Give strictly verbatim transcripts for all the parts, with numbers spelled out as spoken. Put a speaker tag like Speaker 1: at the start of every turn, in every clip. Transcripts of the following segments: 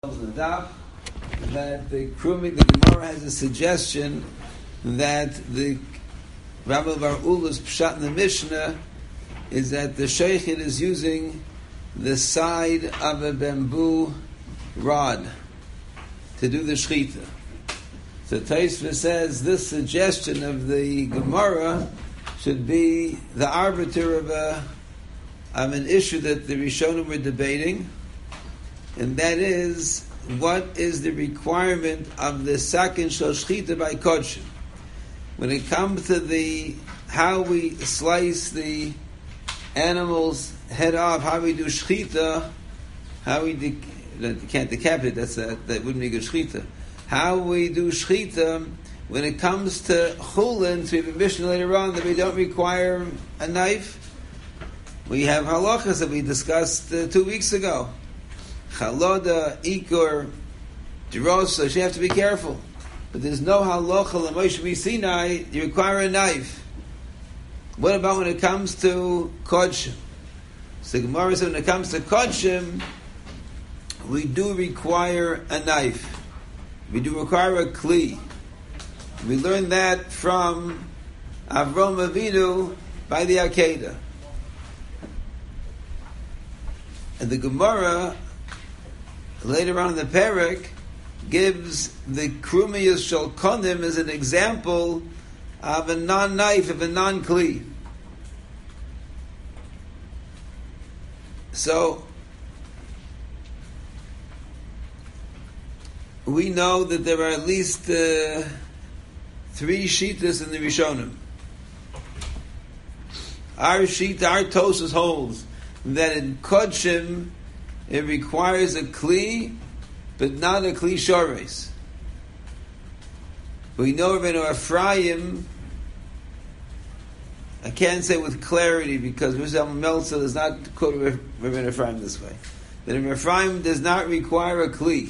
Speaker 1: that the Krumi, the Gemara has a suggestion that the Rabbi Bar Ula's pshat in the Mishnah is that the Sheikhid is using the side of a bamboo rod to do the shechita. So Taisva says this suggestion of the Gemara should be the arbiter of a of an issue that the Rishonim were debating, and that is, what is the requirement of the sakin shel shechita by kodshim? When it comes to the how we slice the animal's head off, how we do shechita, how we de- can't decapitate, that's a, that wouldn't be good shechita. How we do shechita, when it comes to chulin, so we have a mission later on that we don't require a knife. We have halachas that we discussed uh, two weeks ago. Chaloda, ikur, derosa, so you have to be careful. But there's no halacha l'Moshe Sinai, you require a knife. What about when it comes to kodshim? So Gemara says when it comes to kodshim, we do require a knife. We do require a kli. We learned that from Avram Avinu by the Akedah. And the Gemara, later on in the Perek, gives the Krumiyas Shel Konim as an example of a non-knife, of a non-kli. So, we know that there are at least uh, three shitas in the Rishonim. Our shita, our Tosas holds that in kodshim it requires a kli, but not a kli shores. We know Rabbeinu Ephraim, I can't say with clarity because Rizal Meltzer does not quote Rabbeinu Ephraim this way, that Rabbeinu Ephraim does not require a kli.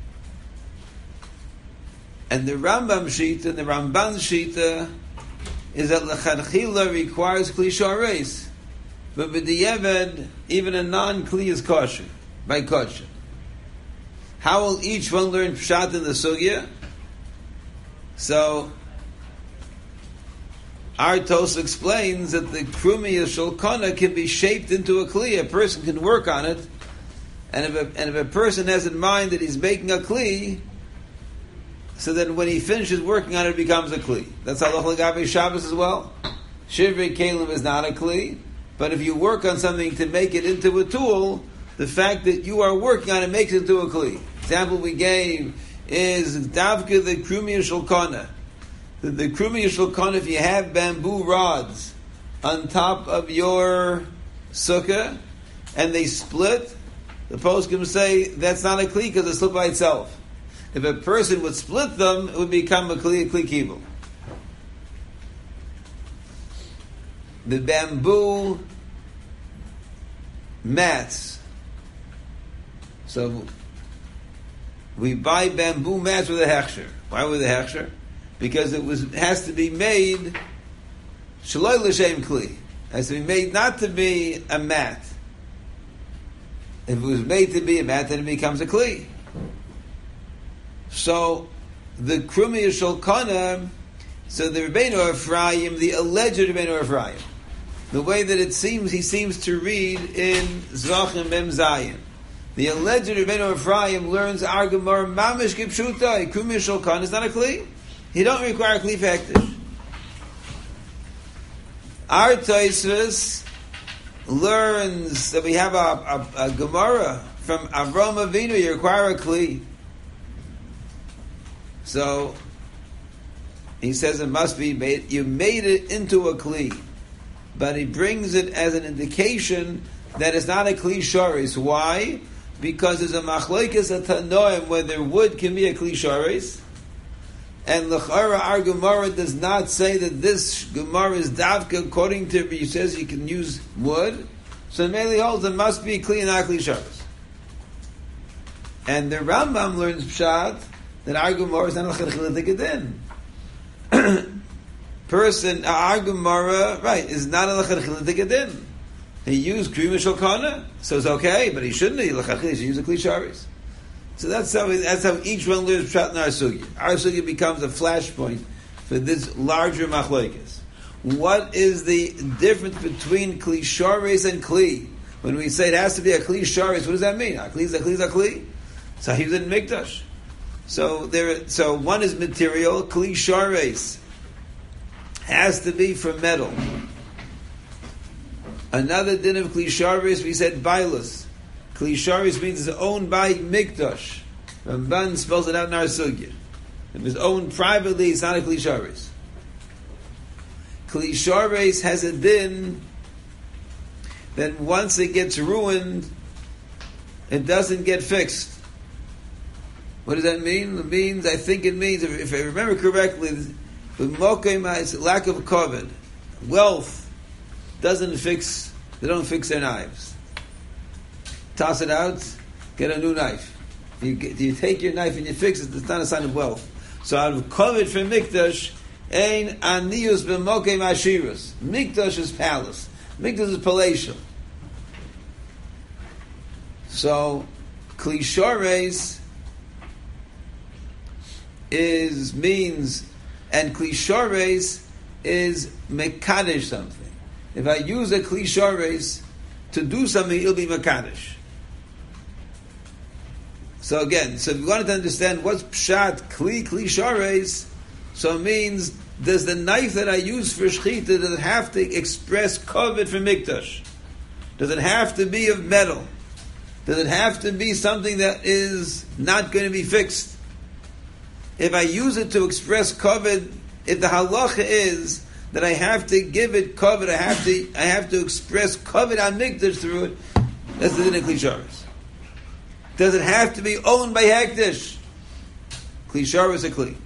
Speaker 1: And the Rambam Shita, the Ramban Shita, is that L'chadchila requires kli shores. But with the Yeved, even a non-kli is kosher, by kosher. How will each one learn pshat in the sugya? So, our Tos explains that the krumi of shulkana can be shaped into a kli. A person can work on it, and if a, and if a person has in mind that he's making a kli, so then when he finishes working on it, it becomes a kli. That's halach l'gabe Shabbos as well. Shivrei kelim is not a kli. But if you work on something to make it into a tool, the fact that you are working on it makes it into a kli. Example we gave is davka the krumi shulkana. The, the krumi shulkana, if you have bamboo rods on top of your sukkah and they split, the poskim say that's not a kli because it's split by itself. If a person would split them, it would become a kli, a kli kibul. The bamboo mats. So we buy bamboo mats with a hechsher. Why with a hechsher? Because it was it has to be made shaloi l'shem kli. It has to be made not to be a mat. If it was made to be a mat, then it becomes a kli. So the krumi shulkana. So the Rabbeinu Ephraim, the alleged Rabbeinu Ephraim, the way that it seems, he seems to read in Zvachim Mem Zayin. The alleged Rabbeinu Ephraim learns our Gemara Mamish Kipshuta, Krumi Shulkan is not a Kli. He don't require a Kli Fektish. Our Tosfos learns that we have a, a, a Gemara from Avram Avinu, you require a Kli. So, he says it must be made, you made it into a kli. But he brings it as an indication that it's not a kli shores. Why? Because there's a machlokes at Tanoim whether wood can be a kli shores. And l'chara our Gemara does not say that this Gemara is davka according to, he says you can use wood. So mainly holds it must be kli and not kli shores. And the Rambam learns pshat that our Gemara is not l'chadchila tekadin. Person, our Gemara, right, is not a l'chadchila tekadin. He used krimi shulkana, so it's okay, but he shouldn't. He should use a kli sharis. So that's how that's how each one learns Pshat in our sugya. Our sugya becomes a flashpoint for this larger machlokes. What is the difference between Kli Shares and Kli? When we say it has to be a Kli Shares, what does that mean? A Kli is a Kli is a Kli. So he was in Mikdash. So there. So one is material. Kli Shares has to be from metal. Another din of Kli Shares, we said Bailus. Kli Shares means it's owned by Mikdash. Ramban spells it out in our sugya. If it's owned privately, it's not a Kli Shares. Kli Shares has a din that once it gets ruined, it doesn't get fixed. What does that mean? It means, I think it means, if, if I remember correctly, the mokem is lack of covet. Wealth doesn't fix, they don't fix their knives. Toss it out, get a new knife. You, get, you take your knife and you fix it, it's not a sign of wealth. So out of covet from Mikdash, ein anius b'mokem ashiras. Mikdash is palace. Mikdash is palatial. So, Kli Shares is means, and Kli Shares is mekadesh something. If I use a Kli Shares to do something, it'll be mekadesh. So again, so if you wanted to understand what's pshat Kli Kli Shares, so it means, does the knife that I use for shechita, does it have to express covet for mikdash? Does it have to be of metal? Does it have to be something that is not going to be fixed? If I use it to express covet, if the halacha is that I have to give it covet, I have to I have to express covet on mikdash through it, that's the din of Kli Shares. Does it have to be owned by hekdesh? Kli Shares a kli.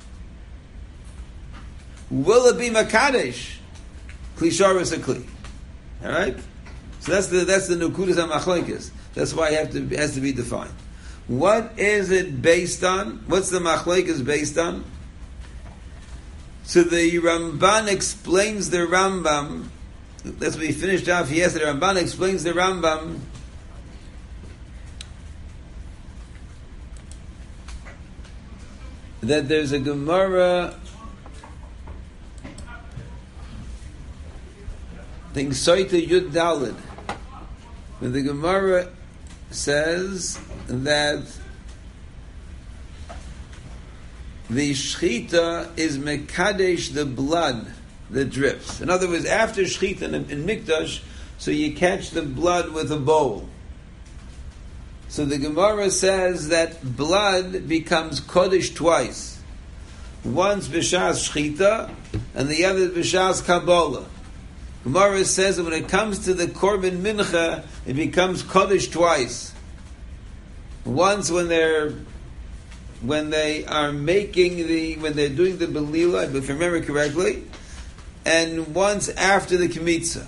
Speaker 1: Will it be makadesh? Kli Shares a kli. All right. So that's the that's the nukudas hamachlokes. That's why it have to it has to be defined. What is it based on? What's the machlokes based on? So the Ramban explains the Rambam. That's what we finished off yesterday. The Ramban explains the Rambam. That there's a Gemara, I think Soita Yud Dalid, where the Gemara says that the shechita is mekadesh the blood that drips. In other words, after shechita in, in Mikdash, so you catch the blood with a bowl. So the Gemara says that blood becomes kodesh twice. Once b'shas shechita, and the other b'shas kabbalah. Gemara says that when it comes to the korban mincha, it becomes kodesh twice. Once when they're when they are making the when they're doing the belila, if I remember correctly, and once after the kmitza.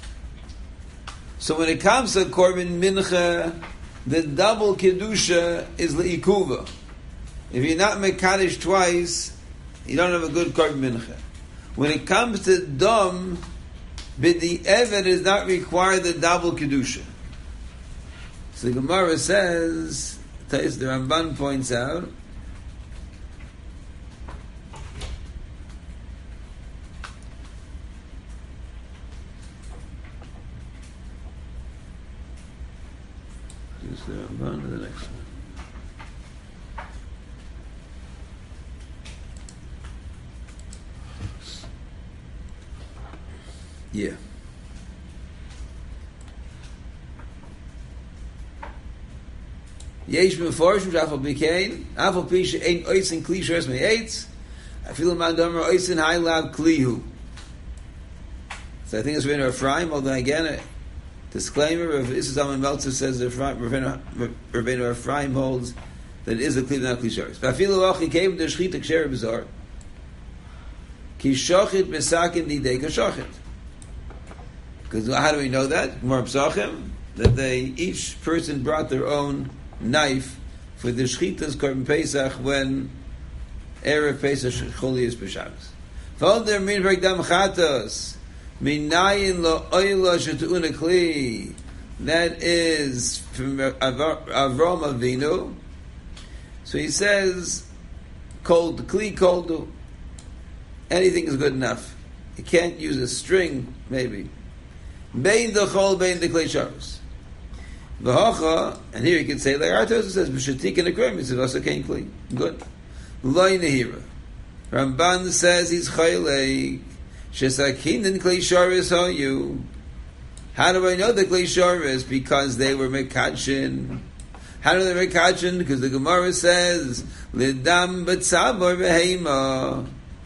Speaker 1: So when it comes to korban mincha, the double kedusha is leikuva. If you're not mekadesh twice, you don't have a good korban mincha. When it comes to dom, b'di evet is not required the double kedusha. So the Gemara says, the Ramban points out, is the Ramban or the next one? Yeah. Yesh meforshim shafal bikein afal pi she'ein oisin kli sheres me'etz afilu man domer oisin haylav klihu. So I think it's written Ephraim, although again a disclaimer of Issa Zalman Meltzer says that Rabbeinu Ephraim holds that it is a kli, not kli sheres. Afilu ochi came to shchita ksher b'zor ki shochit besakin didei kashochit. Because how do we know that? More Psachim, that they each person brought their own knife for the shchitas korban Pesach when erev Pesach choli is b'Shabbos. V'ol der min v'egdam chatos minayin lo oila shetu'una kli. That is from Avram Avinu. So he says, cold, kli koldu. Anything is good enough. You can't use a string, maybe. Bein the chol, bein the klei shabbos. V'hocha, and here you can say, like our Tosfos says, b'shatik and akrim, he says, also kein kli. Good. Loi nehira. Ramban says he's chaylek. Shesakin and klei shabbos you. How do I know the klei shabbos? Because they were mekachin. How do they mekachin? Because the Gemara says, lidam b'tzabor v'heima.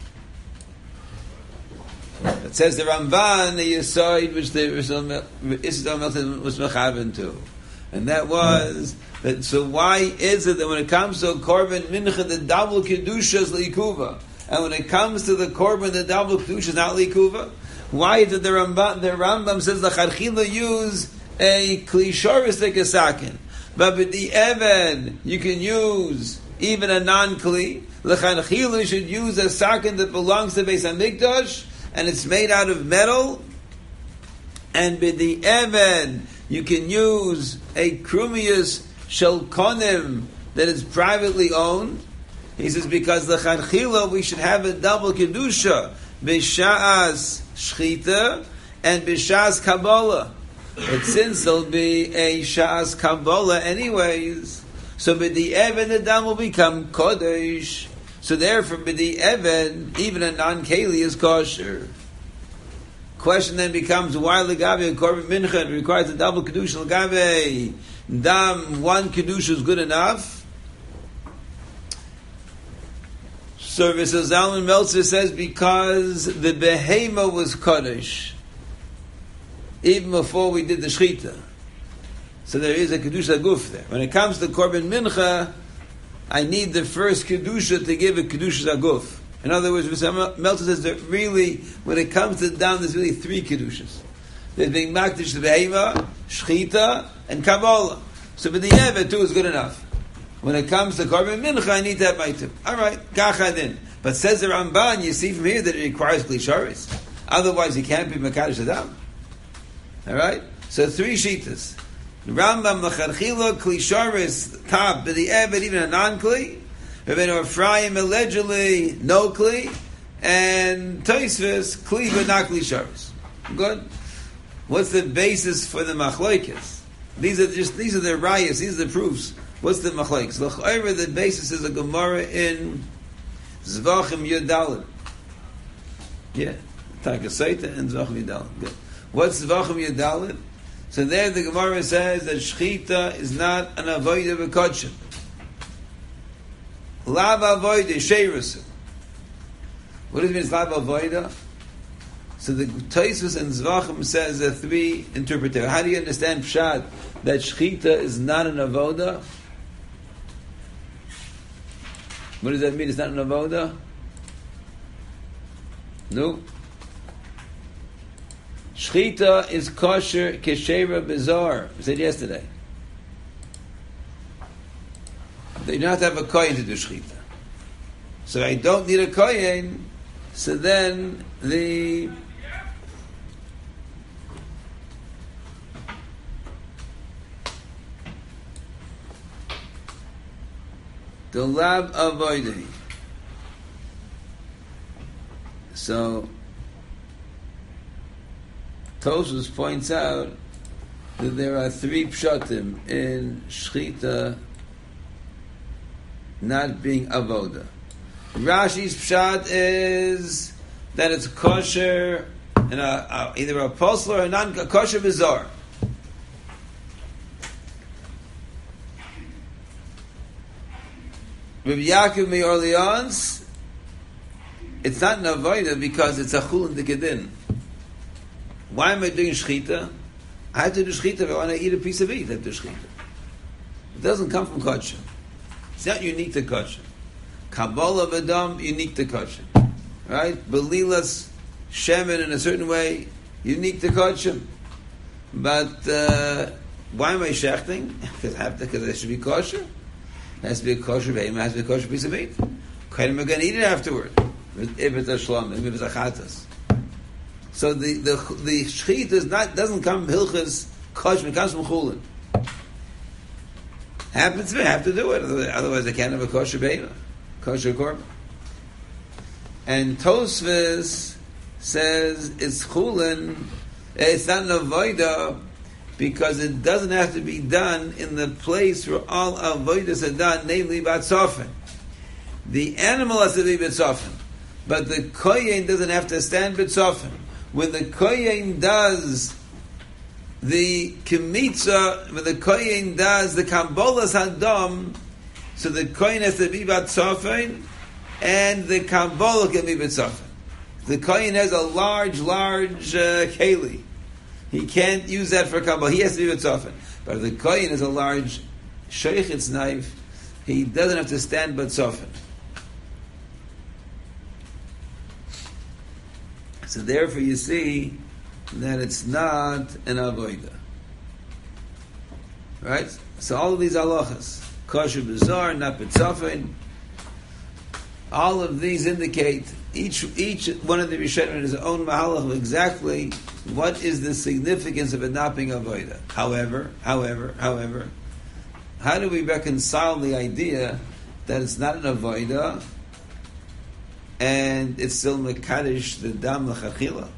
Speaker 1: It says the Ramban, the Yesod, which the Isdal Melton was mechaven to. And that was, that. So why is it that when it comes to a korban mincha, the double kedusha is likuva? And when it comes to the korban, the double kedusha is not likuva? Why did the Rambam, the Rambam says the Charchila use a klisharis like a sakin? But with the Eved, you can use even a non-kli. The Charchila should use a sakin that belongs to Beis HaMikdash, and it's made out of metal, and with the Eved, you can use a Krumius Shelkonim that is privately owned. He says, because the Chadchila, we should have a double Kedusha, B'Sha'as Shchita, and B'Sha'as Kabbalah. But since there'll be a Sha'as Kabbalah anyways, so with the Eved, the dam will become Kodesh. So therefore, b'di eved, even a non-keli is kosher. Question then becomes, why legabe a korban mincha requires a double kedusha? Legabe dam, one kedusha is good enough. So Mister Zalman Meltzer says because the behema was kodesh even before we did the shchita. So there is a kedusha guf there. When it comes to korban mincha, I need the first kedusha to give a kedusha aguf. In other words, Mister Meltzer says that really, when it comes to the dam, there's really three kedushas. There's being makdish the behema, shchita, and kabbalah. So for the evet too is good enough. When it comes to korban mincha, I need to have my two. All right, kacha then. But says the Ramban, you see from here that it requires klisharis. Otherwise, he can't be makadosh the dam. All right. So three shitas. Rambam l'charchila klisharis top, but the evet even a non-kli. Rabbeinu Ephraim allegedly no kli, and Tosfos kli but not klisharis. Good. What's the basis for the machlokes? These are just these are the rayas. These are the proofs. What's the machlokes? L'chayra, the basis is a Gemara in Zvachim Yudalid. Yeah, Takasaita and Zvachim Yudalid. Good. What's Zvachim Yudalid? So there the Gemara says that shchita is not an avodah b'kodshem. Lav avodah sheirusu. What does it mean it's lav avodah? So the Tosfos and Zvachim says there are three interpretations. How do you understand pshat that shchita is not an avodah? What does that mean? It's not an avodah? No. Shchita is kosher keshera bizarre. We said yesterday. They do not have a kohen to do shchita. So I don't need a kohen. So then the the lab avoiding. So Tosfos points out that there are three pshatim in shchita not being avoda. Rashi's pshat is that it's kosher and a, a, either a posler or a non kosher bizarre. Rabbi Yaakov Me'Orleans, it's not an avoda because it's a chulin d'kedin. Why am I doing shchita? I have to do shchita if I want to eat a piece of meat. I have to do shchita. It doesn't come from kosher. It's not unique to kosher. Kabbalah v'dam, unique to kosher. Right? Belilas, shemen in a certain way, unique to kosher. But uh, why am I shechting? Because I have to, because it should be kosher. It has to be a kosher vein, it has to be a kosher piece of meat. Kohen are going to eat it afterward. If it's a shlom, if it's a chatas. So the the the shchita is not doesn't come from hilchas kosher, it comes from chulin. Happens to me, I have to do it. Otherwise I can't have a kosher beina, kosher korban. And Tosfos says it's chulin, it's not an avodah, because it doesn't have to be done in the place where all avodas are done, namely batzofen. The animal has to be batzofen, but the kohen doesn't have to stand batzofen. When the kohen does the kimitza, when the kohen does the kambolas hadam, so the kohen has to be batzofen, and the kambola can be batzofen. The kohen has a large, large uh, keli. He can't use that for kambola. He has to be batzofen. But if the kohen has a large sheichitz knife, he doesn't have to stand batzofen. So therefore you see that it's not an avodah. Right? So all of these halachas, kosher b'zar, not b'tzafin, all of these indicate, each each one of the Rishonim in his own mahalach of exactly what is the significance of it not being avodah. However, however, however, how do we reconcile the idea that it's not an avodah and it's still mekadosh the dam l'chachila?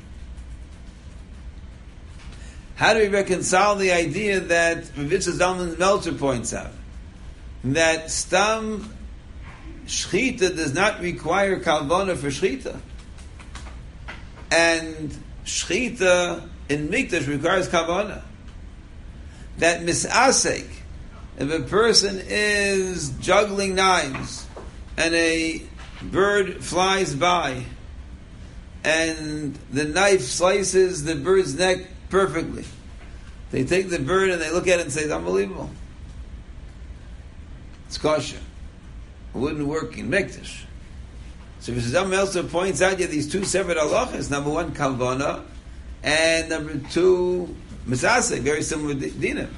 Speaker 1: How do we reconcile the idea that Ravitza Zalman Meltzer points out that stam shchita does not require kalvana for shchita, and shchita in mikdash requires kalvana? That misasek, if a person is juggling knives and a bird flies by and the knife slices the bird's neck perfectly, they take the bird and they look at it and say, it's unbelievable. It's kosher. It wouldn't work in Mikdash. So if someone else points out you have these two separate halachas, number one, kalvana, and number two, misasek, very similar dinim.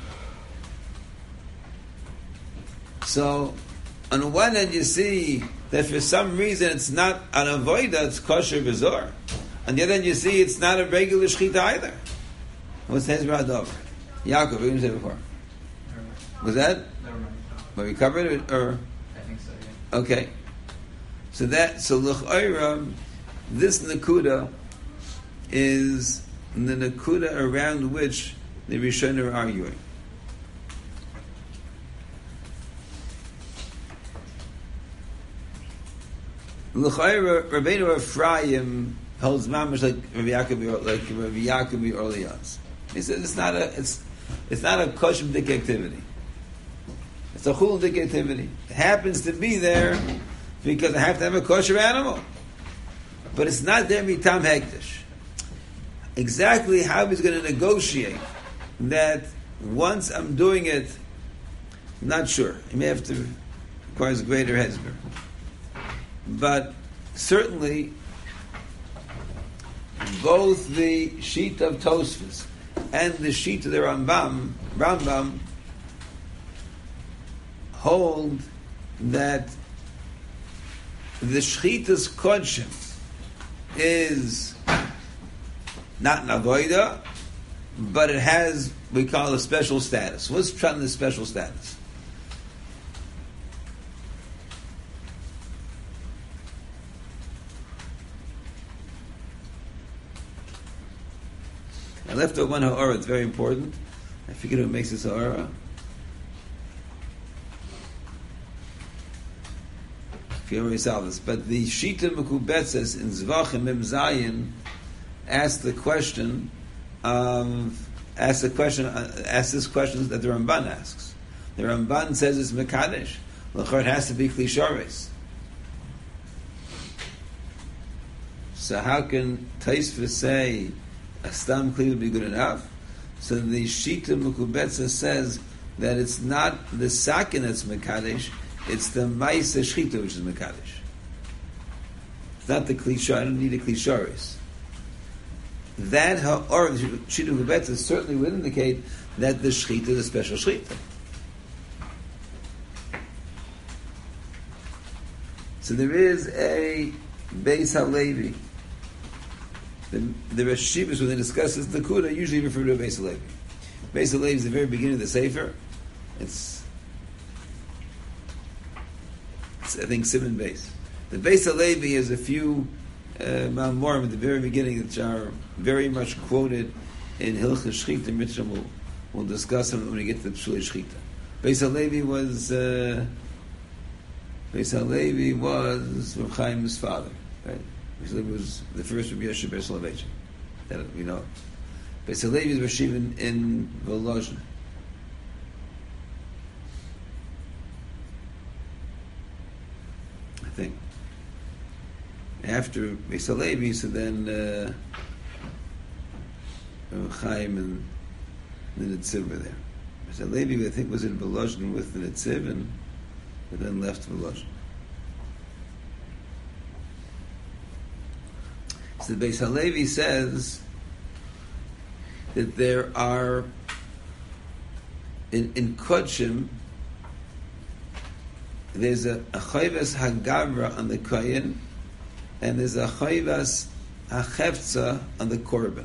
Speaker 1: So, on the one hand you see that for some reason it's not an avodah, it's kosher b'zor. On the other hand you see it's not a regular shchita either. What's Hezbollah over? Yaakov, what did you say before? Was that?
Speaker 2: Never mind.
Speaker 1: But we covered it, or?
Speaker 2: I think so, yeah.
Speaker 1: Okay. So that, so l'chayra, this nakuda is the nakuda around which the Rishonim are arguing. L'chayra, Rabbeinu Ephraim holds mamash like Rabbi Yaakov, like Rabbi Yaakov or Elias. He says it's not a it's it's not a koshimdik activity. It's a chuldik activity. It happens to be there because I have to have a kosher animal, but it's not there mitam hektish. Exactly how he's going to negotiate that once I'm doing it, I'm not sure. He may have to requires a greater hezber, but certainly both the sheet of Tosfos and the sheet of the Rambam, Rambam hold that the Shchitas Kodshim is not an avoida, but it has, we call it a special status. What's the special status? I left out one ha'ara, it's very important. I forget who makes this ha'ara. I forget where he saw this. But the Shita Mekubetzes in Zvachim Mem Zayin asked the question of, asked the question, uh, asked this question that the Ramban asks. The Ramban says it's Mekadesh. L'chor, it has to be Klisharis. So how can Taisva say a stam kli would be good enough? So the Shita Mekubetza says that it's not the sakin that's Mekadesh, it's the Maisa Shchita which is Mekadesh. It's not the Klishar, I don't need a Klisharis. That, or the Shita Mekubetza certainly would indicate that the Shchita is a special Shchita. So there is a Beis HaLevi. The, the Rashivas, when they discuss this Nakuda, usually refer to a Beis HaLevi. Beis HaLevi is the very beginning of the Sefer. It's it's, I think, Simon base. The Beis Halevi has a few Ma'amorim at the very beginning which are very much quoted in Hilchos Shchita Mitzvah. We'll, we'll discuss them when we get to the Psulei Shchita. Beis Halevi was uh, Beis Halevi was Reb Chaim's father, right? Beis Halevi was the first Rabbi Yoshe Ber Soloveitchik. That we know. Beis Halevi is Rashiv in, in Volozhin. I think. After Beis Halevi, so then uh, Reb Chaim and the Netziv were there. Beis Halevi, I think, was in Volozhin with the Netziv, and but then left Volozhin. So the Beis Halevi says that there are in, in Kodshim there's a, a chayvas hagavra on the kohen, and there's a chayvas hachefza on the korban.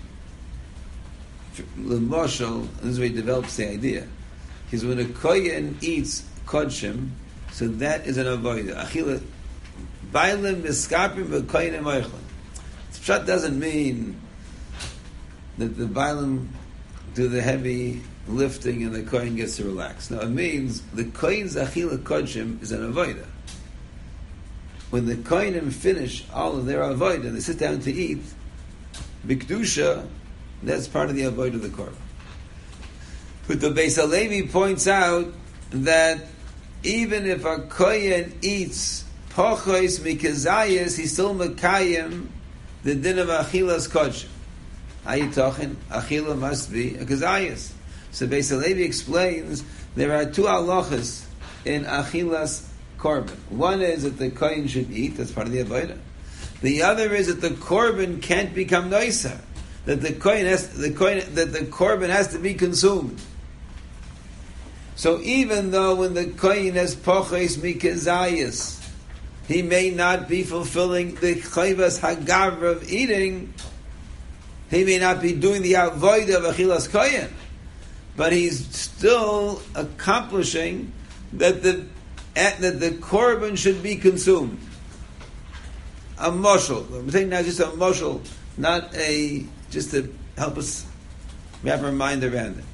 Speaker 1: L'moshel, this is where he develops the idea, because when a kohen eats Kodshim, so that is an avodah. Achila bailim miskapim v'kohenim oichlin. Pshat doesn't mean that the bailim do the heavy lifting and the kohen gets to relax. No, it means the kohen's achila kodshim is an avodah. When the kohenim finish all of their avodah and they sit down to eat, b'kedusha, that's part of the avodah of the korban. But the Beis Halevi points out that even if a kohen eats pochos mikazayis, he's still mekayim the din of achilas kodshim. Ayitochin, achila must be a kazayis. So Beis Halevi explains there are two halachas in achilas korban. One is that the kohen should eat, that's part of the avodah. The other is that the korban can't become noiser, that the kohen has, the kohen, that the korban has to be consumed. So even though when the kohen has poches mikazayis, he may not be fulfilling the chayvas hagavra of eating, he may not be doing the avodah of achilas kohen, but he's still accomplishing that the that the korban should be consumed. A moshel. I'm saying now just a moshel, not a, just to help us wrap our mind around it.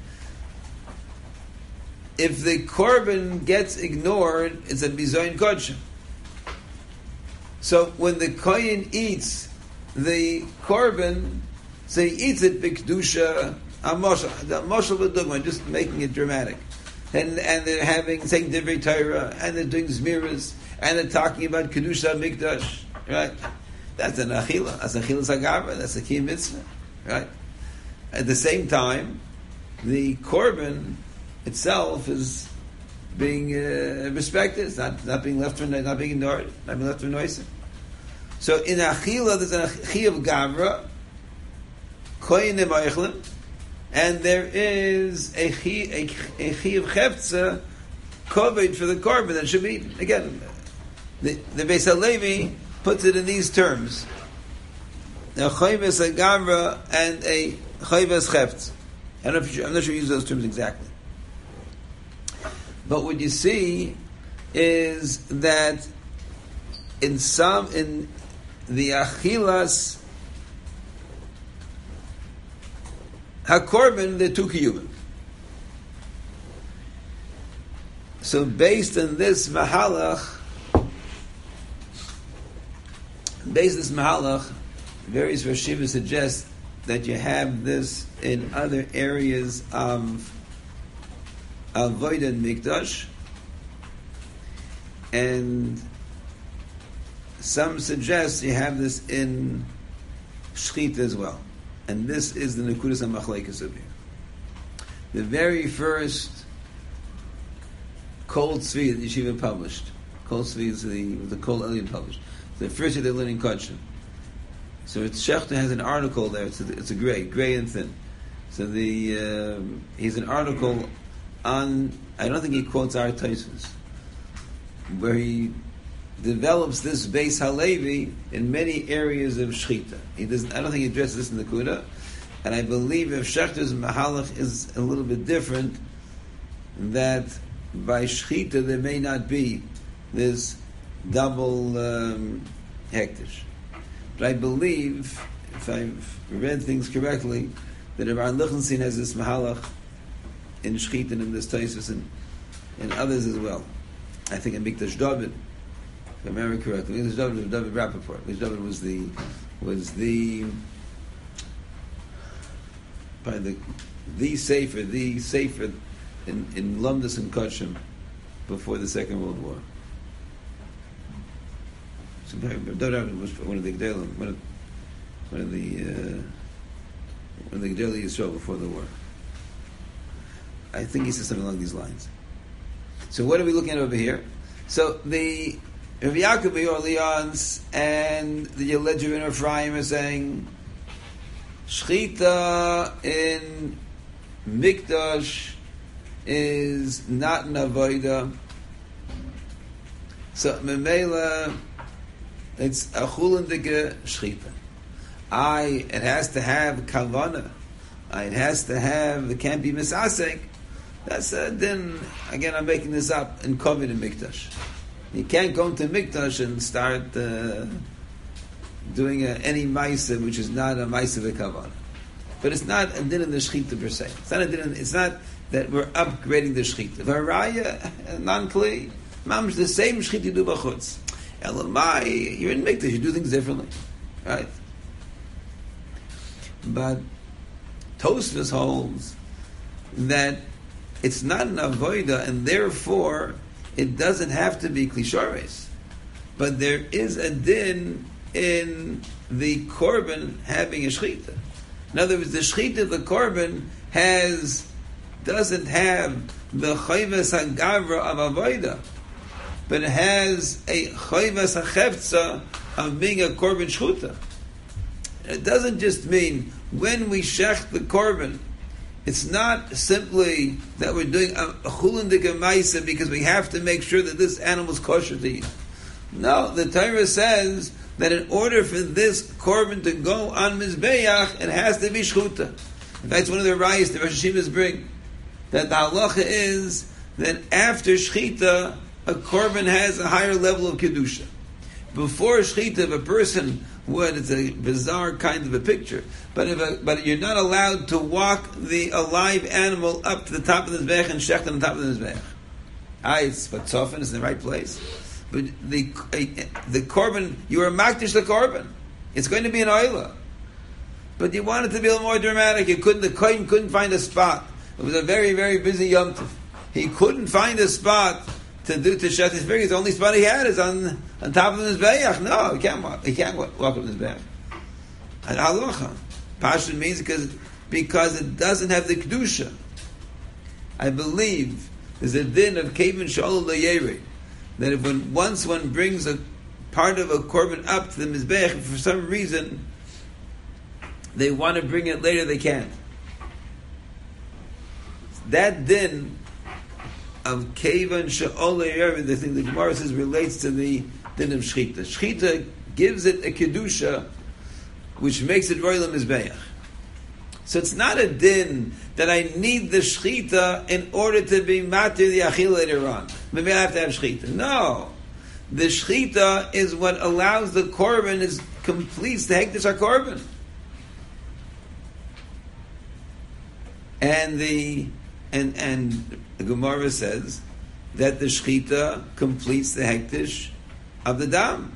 Speaker 1: If the korban gets ignored, it's a bizoyin kodshim. So when the kohen eats the korban, so he eats it b'kedusha amoshel. The amoshel b'dugma, just making it dramatic, and and they're having saying divrei Torah, and they're doing zmiras, and they're talking about kedusha mikdash, right? That's an achila. That's achilas hagavra. That's a key mitzvah, right? At the same time, the korban itself is being uh, respected. It's not not being left for not being ignored, not being left for noise. So in achila, there's an chi of gavra, kohenim oichlin, and there is a chi a, a chi of chefza, koved for the korban that should be eaten. Again, the the Beis Halevi puts it in these terms: a chayvas a gavra and a chayvas chefza. I don't know if you, I'm not sure you use those terms exactly. But what you see is that in some, in the achilas hakorban, they're two kiyubim. So based on this mahalach, based on this mahalach, various Rashivas suggest that you have this in other areas of avodah and mikdash, and some suggest you have this in shchita as well, and this is the nekudas hamachlekes of here. The very first Kol Tzvi that Yeshiva published, Kol Tzvi is the the Kol Elyon published. The first year they're learning Kodshim. So it's Shechter has an article there. It's a, it's a gray, gray and thin. So the um, he's an article on, I don't think he quotes our Tosfos, where he develops this Beis Halevi in many areas of Shechita. He doesn't. I don't think he addresses this in the Kuda, and I believe if Shechter's Mahalach is a little bit different, that by Shechita there may not be this double um, hektish. But I believe, if I've read things correctly, that Rabbi Lichtenstein has this mahalach in Shchit and in this Taisus and, and others as well. I think in Mikdash David, if I remember correctly, Mikdash David was David Rappaport. Mikdash David was the was the by the the Sefer, the Sefer in, in Lumdus and Koshem before the Second World War. So David Rappaport was one of the Gdelim, one of one of the uh, one of the Gdeli Yisrael before the war. I think he said something along these lines. So what are we looking at over here? So the Rav Yaakov Orleans and the Yeledger and Ephraim are saying Shchita in Mikdash is not an avoida. So Memela, it's a chulendike Shchita. I, it has to have kavana. It has to have, it can't be misasek. That's a din. Again, I'm making this up in Kovid and Mikdash. You can't go into Mikdash and start uh, doing a, any Maisa which is not a Maisa v'Kavana. But it's not a din in the Shechita per se. It's not a din. In, it's not that we're upgrading the Shechita. V'haraya, non-kli, mam's the same Shechita you do b'chutz. Elamai, you're in Mikdash, you do things differently, right? But Tosfos holds that it's not an avoida, and therefore it doesn't have to be klishores. But there is a din in the korban having a shchita. In other words, the shchita of the korban has doesn't have the chayvas hagavra of avoida, but it has a chayvas hachevtza of being a korban shchuta. It doesn't just mean when we shech the korban, it's not simply that we're doing a chulendike maisa because we have to make sure that this animal is kosher to eat. No, the Torah says that in order for this korban to go on mizbeach, it has to be shchuta. In fact, one of the rayos the Rosh Hashivas bring that the halacha is that after shchita, a korban has a higher level of kedusha. Before shchita, if a person would, it's a bizarre kind of a picture, but if a, but you're not allowed to walk the alive animal up to the top of the mizbech and shecht on the top of the mizbech. Ah, it's but soften is in the right place. But the uh, the korban, you are makdish the korban. It's going to be an oila, but you want it to be a little more dramatic. You couldn't. The kohen couldn't find a spot. It was a very very busy yom tov. He couldn't find a spot to do to shecht his fingers. The only spot he had is on on top of the mizbeach. No, he can't walk. He can't walk, walk up the mizbeach. And halacha, pashut means because because it doesn't have the kedusha. I believe there's a din of kevin shalom leyeri that if when once one brings a part of a korban up to the mizbeach, for some reason they want to bring it later, they can't. That din of Kevan Sha'ol Yerim, the thing the Gemara says relates to the din of Shchita. Shchita gives it a Kedusha, which makes it Royal Mizbeach. So it's not a din that I need the Shchita in order to be Matir the Achil later on. Maybe I have to have Shchita. No. The Shchita is what allows the Korban, is completes the Hektish HaKorban. And the And and the Gemara says that the shchita completes the hektish of the dam.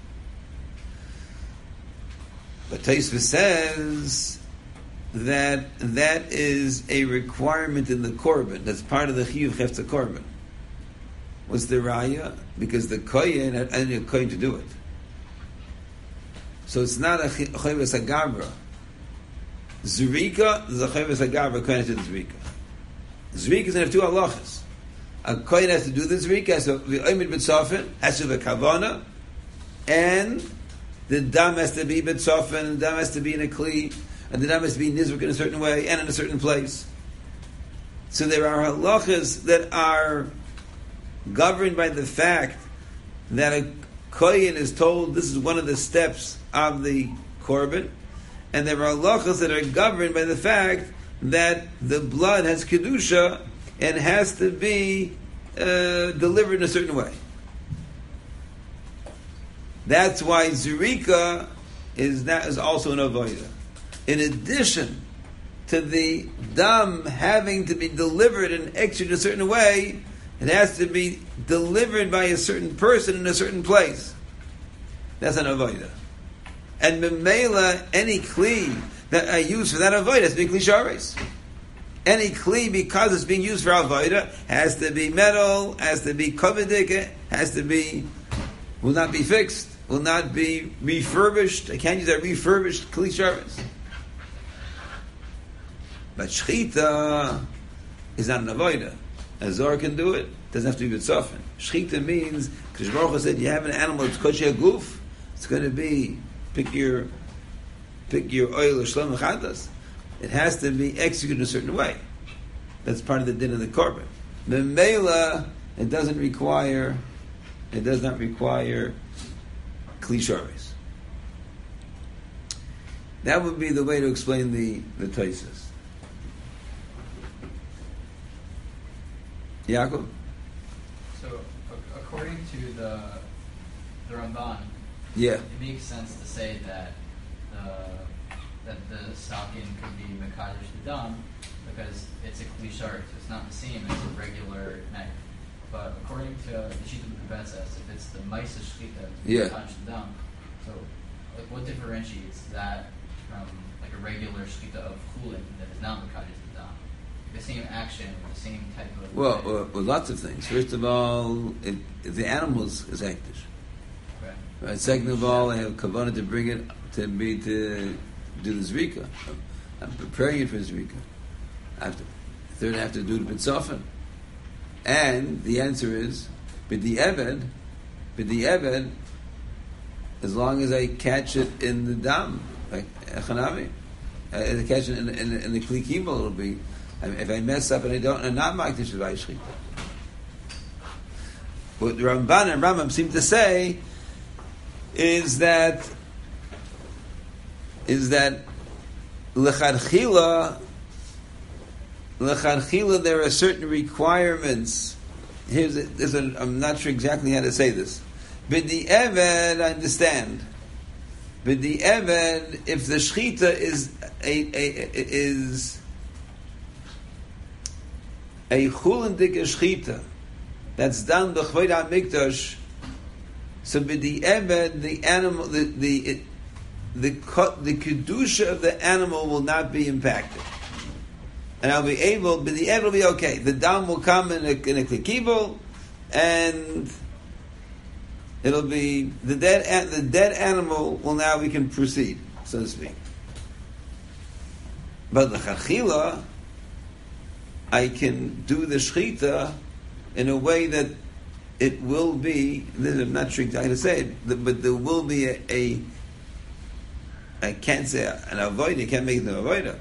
Speaker 1: But Tosfos says that that is a requirement in the korban. That's part of the chiyuv hefta korban. What's the raya? Because the kohen had only a kohen to do it. So it's not a chayvas hagavra. Zurika is a chayvas hagavra kohen to the zurika. Zrika is going to have two halachas. A kohen has to do the zrika, has to be oimid b'tzofen, has to be kavana, and the dam has to be b'tzofen, the dam has to be in a kli, and the dam has to be nizruk in a certain way and in a certain place. So there are halachas that are governed by the fact that a kohen is told this is one of the steps of the korban, and there are halachas that are governed by the fact that the blood has kedusha and has to be uh, delivered in a certain way. That's why Zurika is that is also an avodah. In addition to the dam having to be delivered and executed in a certain way, it has to be delivered by a certain person in a certain place. That's an avodah. And memela, any kli that I use for that avodah has to be kli sharis. Any kli, because it's being used for avodah, has to be metal, has to be kovedik, has to be, will not be fixed, will not be refurbished. I can't use that refurbished kli sharis. But shchita is not an avodah. A zor can do it. Doesn't have to be b'tzofen. Shchita means, because Baruch Hu said, you have an animal that's koshei guf, it's going to be, pick your, pick your oil or shlom chadas. It has to be executed in a certain way. That's part of the din of the korban. Memela, it doesn't require, it does not require kli sharis. That would be the way to explain the, the Tosfos. Yaakov?
Speaker 2: So, according to the the Ramban,
Speaker 1: yeah,
Speaker 2: it makes sense to say that the that the stocking could be mekadosh the dam because it's a kli sharis. It's not the same as a regular knife. But according to the Shita B'Betzes, if it's the Maisa Shchita,
Speaker 1: yeah,
Speaker 2: mekadosh the dam. So, like, what differentiates that from like a regular Shchita of chulin that is not mekadosh the dam? The same action, the same type of...
Speaker 1: Well, well, well lots of things. First of all, if, if the animal is hektish.
Speaker 2: Right.
Speaker 1: Right. Second of all, I have kavanah to bring it to be to do the zrika. I'm preparing it for zrika. I have to, third, I have to do it b'tzofen. And the answer is, b'di eved, b'di eved, as long as I catch it in the dam, like echanami, I catch it in, in, in the kli kibul, it'll be... If I mess up and I don't, I'm not makdish by shchita. What the Ramban and Rambam seem to say is that is that lecharchila lecharchila there are certain requirements. Here's a, there's a, I'm not sure exactly how to say this. B'di eved, I understand. B'di eved, if the shchita is a, a, a is a chulin dika shchita that's done b'chvod hamikdash, so b'di eved, the animal, the the the the kedusha of the animal will not be impacted, and I'll be able. B'di eved will be okay. The dam will come in a in a kikibel, and it'll be the dead the dead animal will now we can proceed, so to speak. But the chachila, I can do the shchita in a way that it will be, I'm not sure exactly how to say it, but there will be a, a I can't say an avodah, I can't make it an avodah.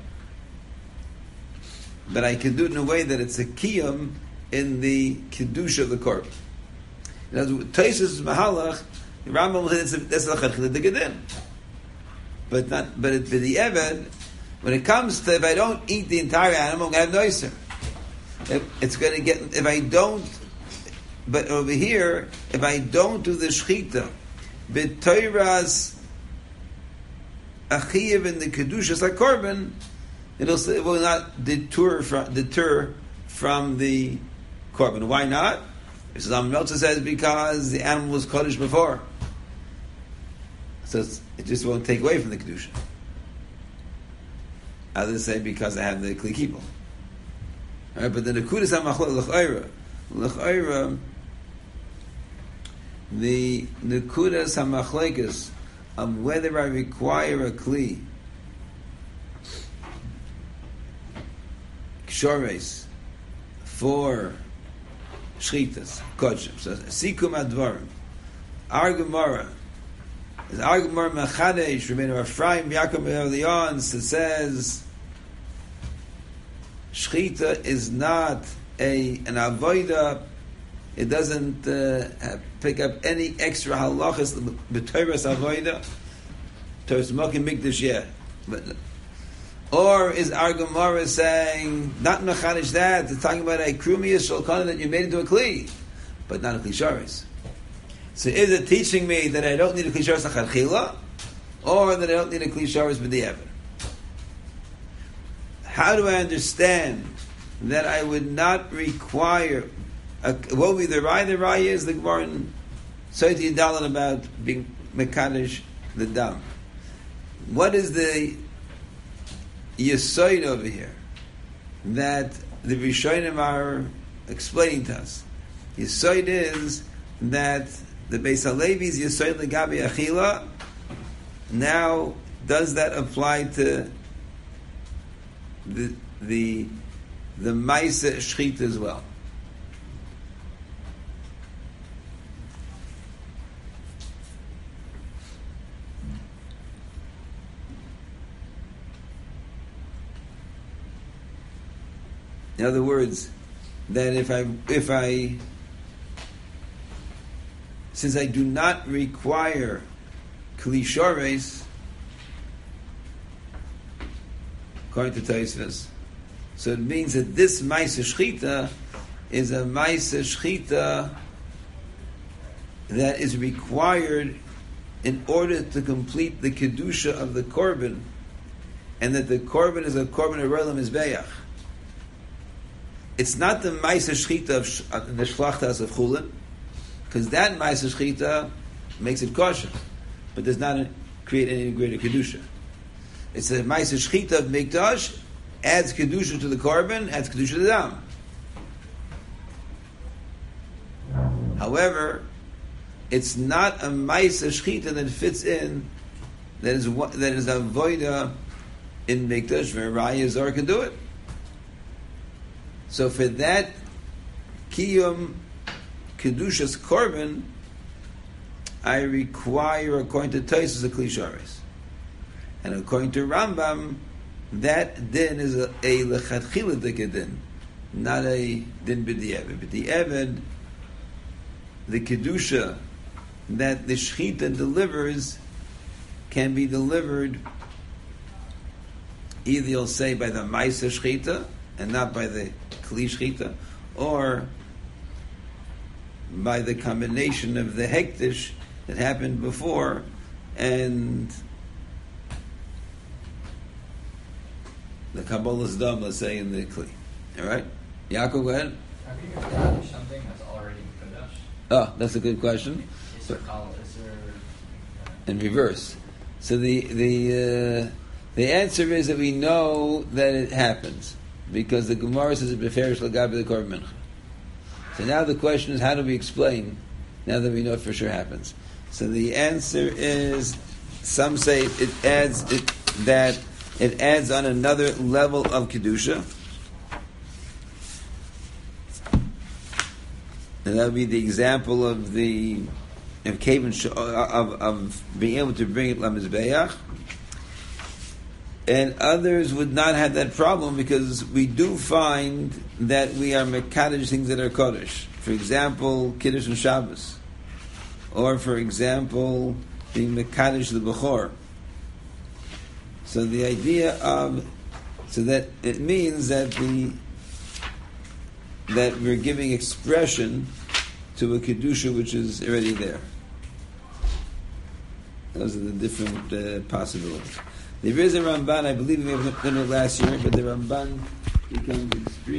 Speaker 1: But I can do it in a way that it's a kiyum in the kedusha of the korban. Tosfos Mahalach, the Rambam said that's the chachila de gedin. But not, but it, for the eved, when it comes to if I don't eat the entire animal, I'm going to have noiser. It's going to get, if I don't, but over here, if I don't do the shchita, b'toiras achiyev in the kedushas like korban, it'll it will not deter from deter from the korban. Why not? Zalman Meltzer says because the animal was kodesh before, so it's, it just won't take away from the kedusha. Others say because I have the kli kibul. Right, but the nekudas hamachlok l'chayra, l'chayra, the nekudas hamachlekes of whether I require a kli, kshores, for shchitas, kodshim. So sikum advarim, our Gemara, is our Gemara mechadesh, Rabbeinu Ephraim Yaakov Elion, that says shchita is not a an avodah. It doesn't uh, have, pick up any extra halachas b'toras avodah. Toras Mokim Mikdash, yeah. But or is our Gemara saying not mechanish that? It's talking about a krumiyas shalkana that you made into a kli, but not a kli sharis. So is it teaching me that I don't need a klisharis acharchila, or that I don't need a klisharis b'di'evet? How do I understand that I would not require a, what would be the raya? The raya is the Gemara in Sotei Dalet about being mekadosh the dam. What is the Yesoid over here that the Rishonim are explaining to us? Yesoid is that the Beis Halevi's Yesoid legabi achila. Now, does that apply to the the the Maisa Shchita as well? In other words, that if I if I since I do not require Kli Shores, according to Tosfos, so it means that this Maisa Shchita is a Maisa Shchita that is required in order to complete the Kedusha of the Korban, and that the Korban is a Korban of Rolam Mizbeach. It's not the Maisa Shchita of uh, the Shlachtas of Chulin, because that Maisa Shchita makes it kosher, but does not create any greater Kedusha. It's the Maisa Shchita of Mikdash, adds Kedusha to the Korban, adds Kedusha to the Dam. However, it's not a Maisa Shchita that fits in, that is that is a Voida in Mikdash, where Raya Zor can do it. So for that Kiyum Kedushas Korban, I require, according to Tosfos, a Kli Sharis. And according to Rambam, that din is a, a lechatchila din, not a din b'di'evet. B'di'evet, the Kedusha that the Shechita delivers can be delivered either, you'll say, by the Maisa Shechita and not by the Kli Shechita, or by the combination of the Hektish that happened before and the Kabbalah's dam, let's say, in the Kli. All right? Yaakov, go ahead.
Speaker 2: How can you establish something that's already Kodesh?
Speaker 1: Oh, that's a good question.
Speaker 2: Is there, is there
Speaker 1: in reverse. So the the uh, the answer is that we know that it happens because the Gemara says it beferish lagabi the Korban Mincha. So now the question is, how do we explain now that we know it for sure happens? So the answer is, some say it adds it that it adds on another level of kedusha, and that would be the example of the of kaven of of being able to bring it lamizbeach. And others would not have that problem because we do find that we are mekadosh things that are kodesh. For example, Kiddush and Shabbos, or for example, being mekadosh the Bechor. So the idea of so that it means that the that we're giving expression to a kedusha which is already there. Those are the different uh, possibilities. There is a Ramban, I believe we have done it last year, but the Ramban becomes extreme.